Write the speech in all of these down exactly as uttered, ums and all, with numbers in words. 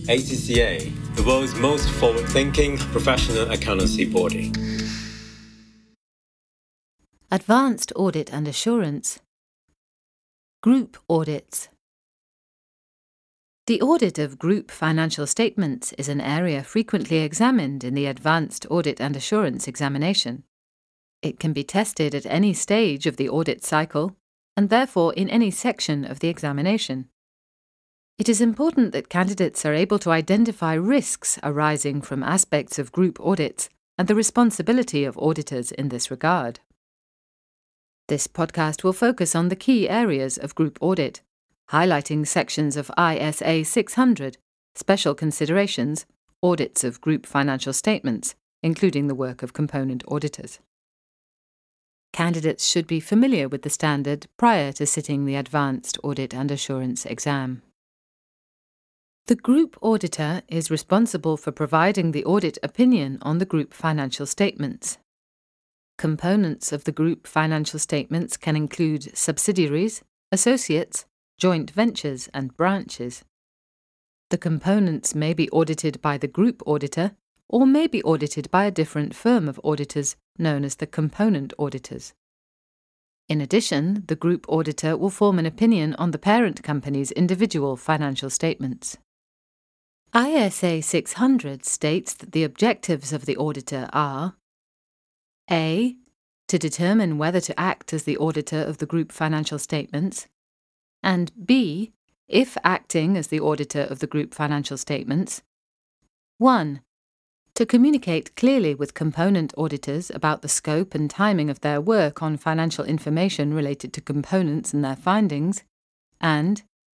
A C C A, the world's most forward-thinking professional accountancy body. Advanced Audit and Assurance. Group audits. The audit of group financial statements is an area frequently examined in the Advanced Audit and Assurance examination. It can be tested at any stage of the audit cycle, and therefore in any section of the examination. It is important that candidates are able to identify risks arising from aspects of group audits and the responsibility of auditors in this regard. This podcast will focus on the key areas of group audit, highlighting sections of I S A six hundred, special considerations, audits of group financial statements, including the work of component auditors. Candidates should be familiar with the standard prior to sitting the Advanced Audit and Assurance exam. The group auditor is responsible for providing the audit opinion on the group financial statements. Components of the group financial statements can include subsidiaries, associates, joint ventures, and branches. The components may be audited by the group auditor or may be audited by a different firm of auditors known as the component auditors. In addition, the group auditor will form an opinion on the parent company's individual financial statements. I S A six hundred states that the objectives of the auditor are A. To determine whether to act as the auditor of the group financial statements, and B. If acting as the auditor of the group financial statements, one. To communicate clearly with component auditors about the scope and timing of their work on financial information related to components and their findings, and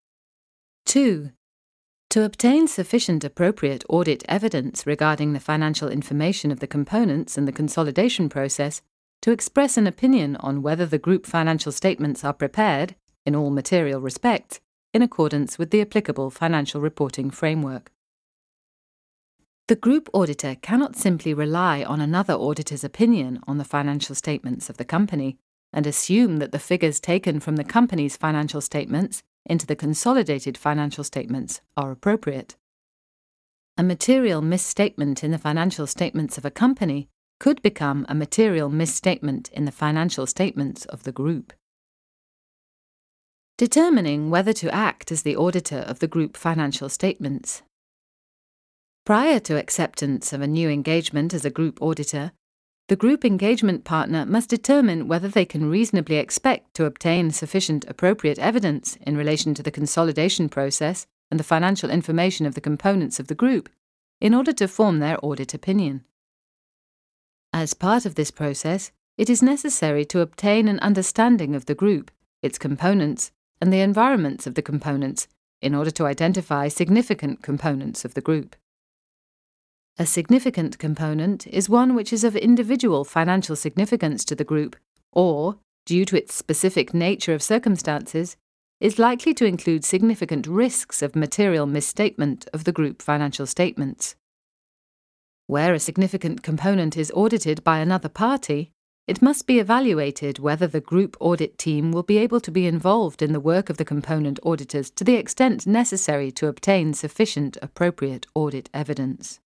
two. To obtain sufficient appropriate audit evidence regarding the financial information of the components and the consolidation process to express an opinion on whether the group financial statements are prepared, in all material respects, in accordance with the applicable financial reporting framework. The group auditor cannot simply rely on another auditor's opinion on the financial statements of the company and assume that the figures taken from the company's financial statements into the consolidated financial statements are appropriate. A material misstatement in the financial statements of a company could become a material misstatement in the financial statements of the group. Determining whether to act as the auditor of the group financial statements. Prior to acceptance of a new engagement as a group auditor, the group engagement partner must determine whether they can reasonably expect to obtain sufficient appropriate evidence in relation to the consolidation process and the financial information of the components of the group in order to form their audit opinion. As part of this process, it is necessary to obtain an understanding of the group, its components, and the environments of the components in order to identify significant components of the group. A significant component is one which is of individual financial significance to the group or, due to its specific nature of circumstances, is likely to include significant risks of material misstatement of the group financial statements. Where a significant component is audited by another party, it must be evaluated whether the group audit team will be able to be involved in the work of the component auditors to the extent necessary to obtain sufficient appropriate audit evidence.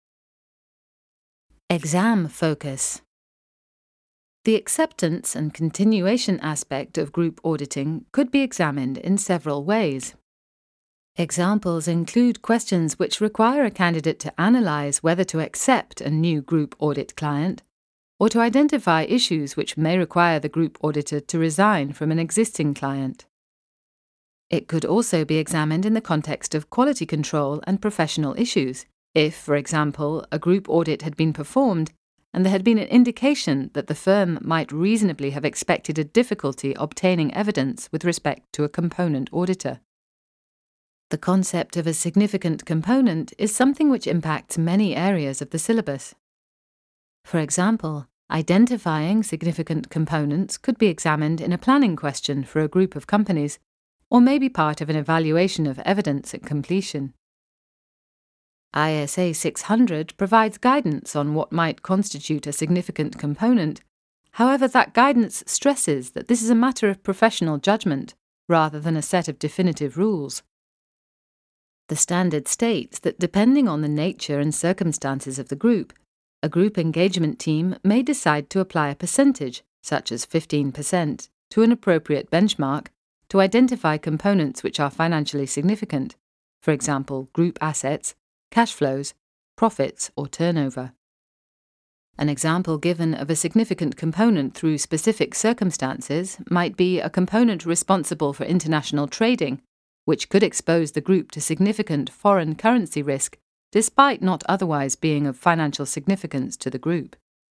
Exam focus. The acceptance and continuation aspect of group auditing could be examined in several ways. Examples include questions which require a candidate to analyze whether to accept a new group audit client, or to identify issues which may require the group auditor to resign from an existing client. It could also be examined in the context of quality control and professional issues, if, for example, a group audit had been performed and there had been an indication that the firm might reasonably have expected a difficulty obtaining evidence with respect to a component auditor. The concept of a significant component is something which impacts many areas of the syllabus. For example, identifying significant components could be examined in a planning question for a group of companies, or may be part of an evaluation of evidence at completion. I S A six hundred provides guidance on what might constitute a significant component. However, that guidance stresses that this is a matter of professional judgment rather than a set of definitive rules. The standard states that depending on the nature and circumstances of the group, a group engagement team may decide to apply a percentage, such as fifteen percent, to an appropriate benchmark to identify components which are financially significant, for example, group assets, cash flows, profits, or turnover. An example given of a significant component through specific circumstances might be a component responsible for international trading, which could expose the group to significant foreign currency risk, despite not otherwise being of financial significance to the group.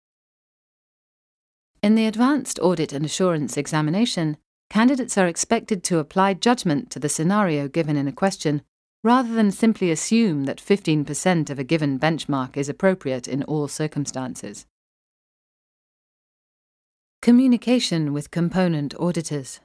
In the Advanced Audit and Assurance examination, candidates are expected to apply judgment to the scenario given in a question, rather than simply assume that fifteen percent of a given benchmark is appropriate in all circumstances. Communication with component auditors.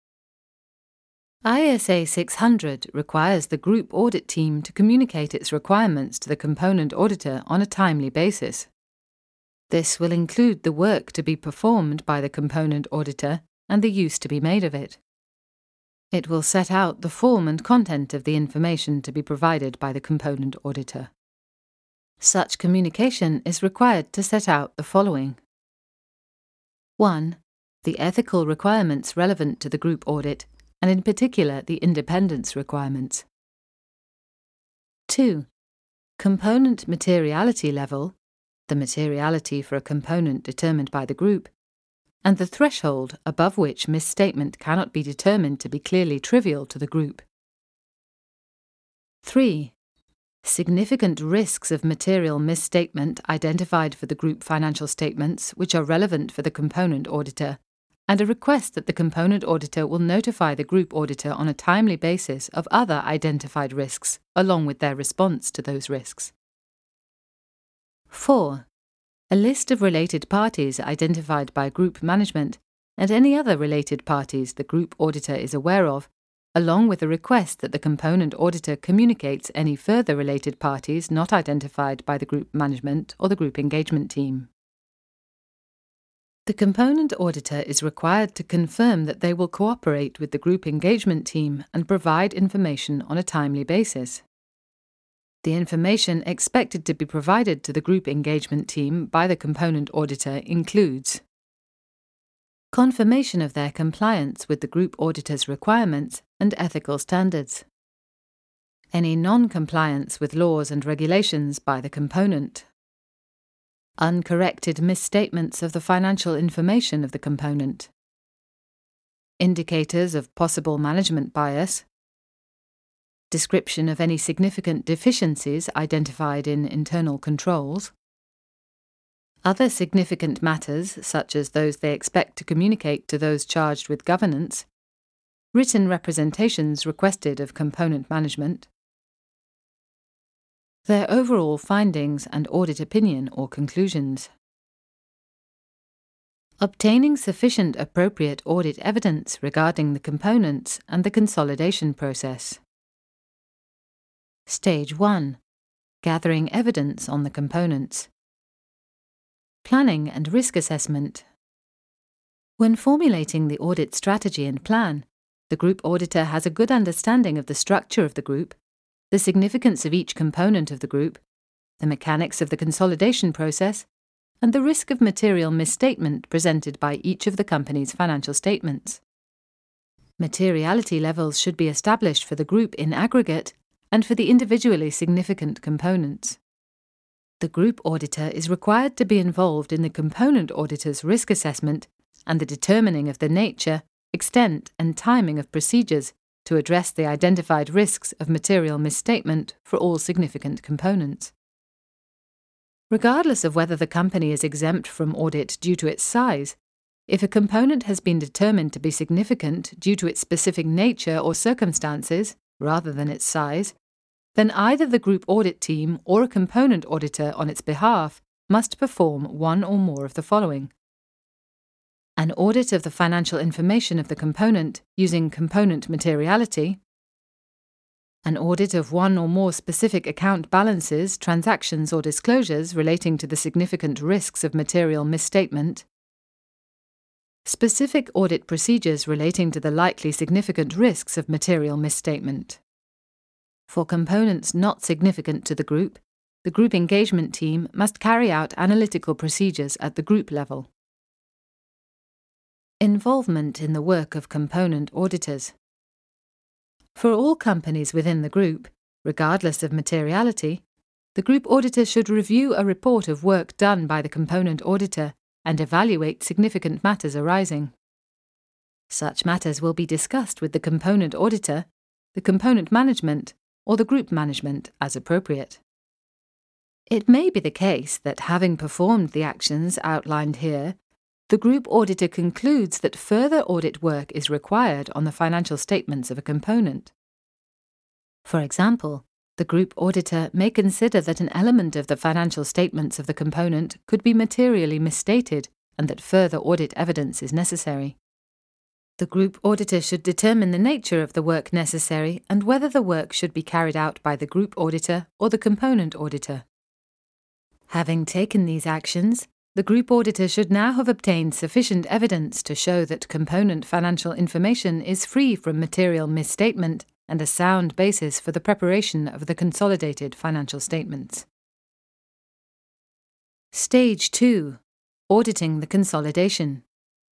I S A six hundred requires the group audit team to communicate its requirements to the component auditor on a timely basis. This will include the work to be performed by the component auditor and the use to be made of it. It will set out the form and content of the information to be provided by the component auditor. Such communication is required to set out the following. one. The ethical requirements relevant to the group audit, and in particular the independence requirements. two. Component materiality level, the materiality for a component determined by the group, and the threshold above which misstatement cannot be determined to be clearly trivial to the group. three. Significant risks of material misstatement identified for the group financial statements which are relevant for the component auditor, and a request that the component auditor will notify the group auditor on a timely basis of other identified risks, along with their response to those risks. four. A list of related parties identified by group management and any other related parties the group auditor is aware of, along with a request that the component auditor communicates any further related parties not identified by the group management or the group engagement team. The component auditor is required to confirm that they will cooperate with the group engagement team and provide information on a timely basis. The information expected to be provided to the group engagement team by the component auditor includes confirmation of their compliance with the group auditor's requirements and ethical standards, any non-compliance with laws and regulations by the component, uncorrected misstatements of the financial information of the component, indicators of possible management bias, description of any significant deficiencies identified in internal controls, other significant matters such as those they expect to communicate to those charged with governance, written representations requested of component management, their overall findings and audit opinion or conclusions. Obtaining sufficient appropriate audit evidence regarding the components and the consolidation process. Stage one. Gathering evidence on the components. Planning and risk assessment. When formulating the audit strategy and plan, the group auditor has a good understanding of the structure of the group, the significance of each component of the group, the mechanics of the consolidation process, and the risk of material misstatement presented by each of the company's financial statements. Materiality levels should be established for the group in aggregate and for the individually significant components. The group auditor is required to be involved in the component auditor's risk assessment and the determining of the nature, extent, and timing of procedures to address the identified risks of material misstatement for all significant components. Regardless of whether the company is exempt from audit due to its size, if a component has been determined to be significant due to its specific nature or circumstances, rather than its size, then either the group audit team or a component auditor on its behalf must perform one or more of the following. An audit of the financial information of the component using component materiality, an audit of one or more specific account balances, transactions or disclosures relating to the significant risks of material misstatement, specific audit procedures relating to the likely significant risks of material misstatement. For components not significant to the group, the group engagement team must carry out analytical procedures at the group level. Involvement in the work of component auditors. For all companies within the group, regardless of materiality, the group auditor should review a report of work done by the component auditor and evaluate significant matters arising. Such matters will be discussed with the component auditor, the component management, or the group management as appropriate. It may be the case that, having performed the actions outlined here, the group auditor concludes that further audit work is required on the financial statements of a component. For example, the group auditor may consider that an element of the financial statements of the component could be materially misstated and that further audit evidence is necessary. The group auditor should determine the nature of the work necessary and whether the work should be carried out by the group auditor or the component auditor. Having taken these actions, the group auditor should now have obtained sufficient evidence to show that component financial information is free from material misstatement and a sound basis for the preparation of the consolidated financial statements. Stage two. Auditing the consolidation.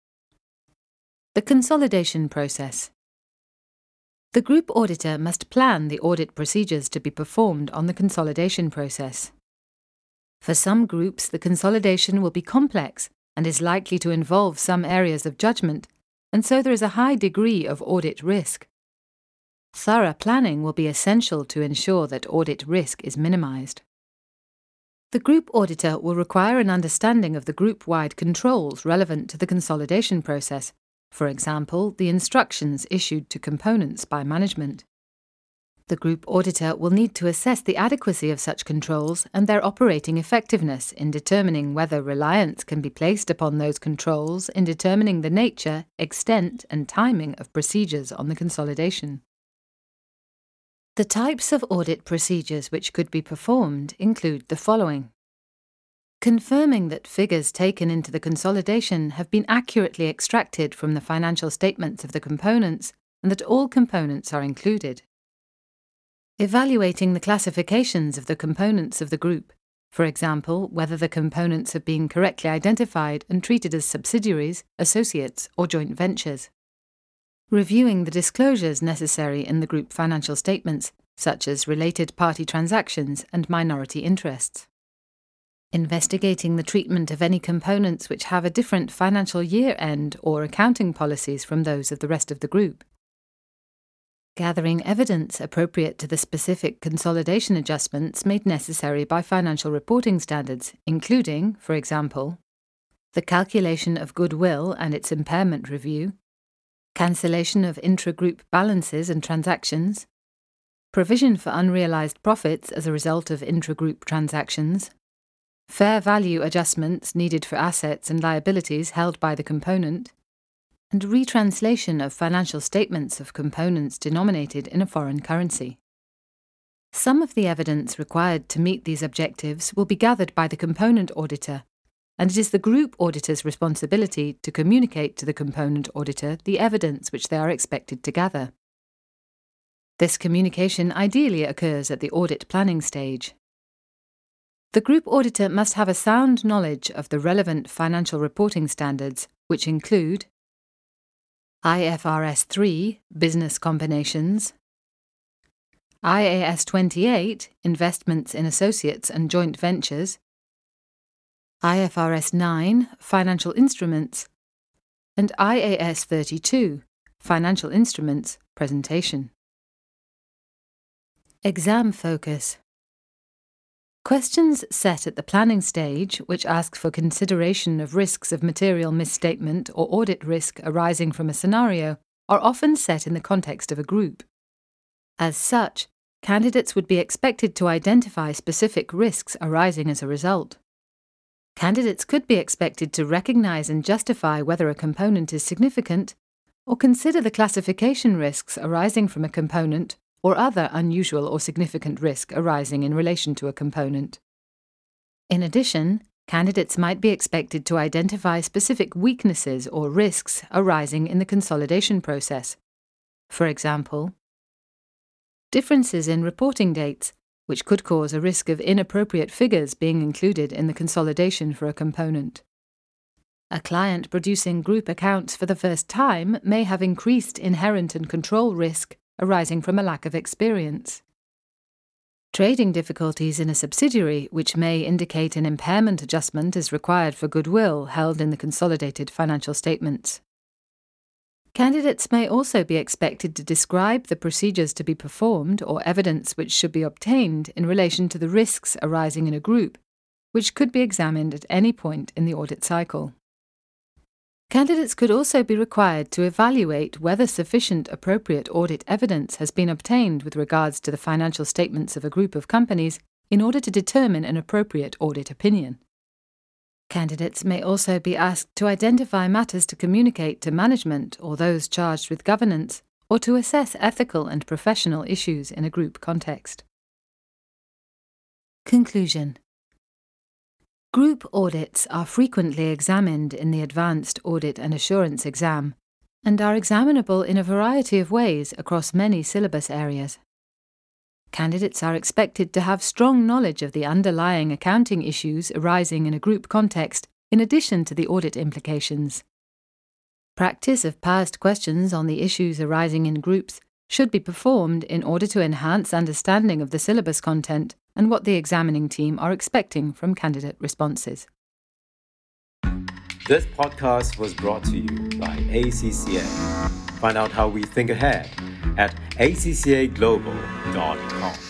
The consolidation process. The group auditor must plan the audit procedures to be performed on the consolidation process. For some groups, the consolidation will be complex and is likely to involve some areas of judgment, and so there is a high degree of audit risk. Thorough planning will be essential to ensure that audit risk is minimized. The group auditor will require an understanding of the group-wide controls relevant to the consolidation process, for example, the instructions issued to components by management. The group auditor will need to assess the adequacy of such controls and their operating effectiveness in determining whether reliance can be placed upon those controls in determining the nature, extent, and timing of procedures on the consolidation. The types of audit procedures which could be performed include the following: confirming that figures taken into the consolidation have been accurately extracted from the financial statements of the components and that all components are included. Evaluating the classifications of the components of the group, for example, whether the components have been correctly identified and treated as subsidiaries, associates, or joint ventures. Reviewing the disclosures necessary in the group financial statements, such as related party transactions and minority interests. Investigating the treatment of any components which have a different financial year-end or accounting policies from those of the rest of the group. Gathering evidence appropriate to the specific consolidation adjustments made necessary by financial reporting standards, including, for example, the calculation of goodwill and its impairment review, cancellation of intra-group balances and transactions, provision for unrealized profits as a result of intra-group transactions, fair value adjustments needed for assets and liabilities held by the component, and retranslation of financial statements of components denominated in a foreign currency. Some of the evidence required to meet these objectives will be gathered by the component auditor, and it is the group auditor's responsibility to communicate to the component auditor the evidence which they are expected to gather. This communication ideally occurs at the audit planning stage. The group auditor must have a sound knowledge of the relevant financial reporting standards, which include I F R S three, Business Combinations, I A S twenty-eight, Investments in Associates and Joint Ventures, I F R S nine, Financial Instruments, and I A S thirty-two, Financial Instruments, Presentation. Exam focus. Questions set at the planning stage, which ask for consideration of risks of material misstatement or audit risk arising from a scenario, are often set in the context of a group. As such, candidates would be expected to identify specific risks arising as a result. Candidates could be expected to recognize and justify whether a component is significant, or consider the classification risks arising from a component or other unusual or significant risk arising in relation to a component. In addition, candidates might be expected to identify specific weaknesses or risks arising in the consolidation process. For example, differences in reporting dates, which could cause a risk of inappropriate figures being included in the consolidation for a component. A client producing group accounts for the first time may have increased inherent and control risk arising from a lack of experience. Trading difficulties in a subsidiary, which may indicate an impairment adjustment is required for goodwill held in the consolidated financial statements. Candidates may also be expected to describe the procedures to be performed or evidence which should be obtained in relation to the risks arising in a group, which could be examined at any point in the audit cycle. Candidates could also be required to evaluate whether sufficient appropriate audit evidence has been obtained with regards to the financial statements of a group of companies in order to determine an appropriate audit opinion. Candidates may also be asked to identify matters to communicate to management or those charged with governance, or to assess ethical and professional issues in a group context. Conclusion. Group audits are frequently examined in the Advanced Audit and Assurance exam and are examinable in a variety of ways across many syllabus areas. Candidates are expected to have strong knowledge of the underlying accounting issues arising in a group context, in addition to the audit implications. Practice of past questions on the issues arising in groups should be performed in order to enhance understanding of the syllabus content and what the examining team are expecting from candidate responses. This podcast was brought to you by A C C A. Find out how we think ahead at A C C A global dot com.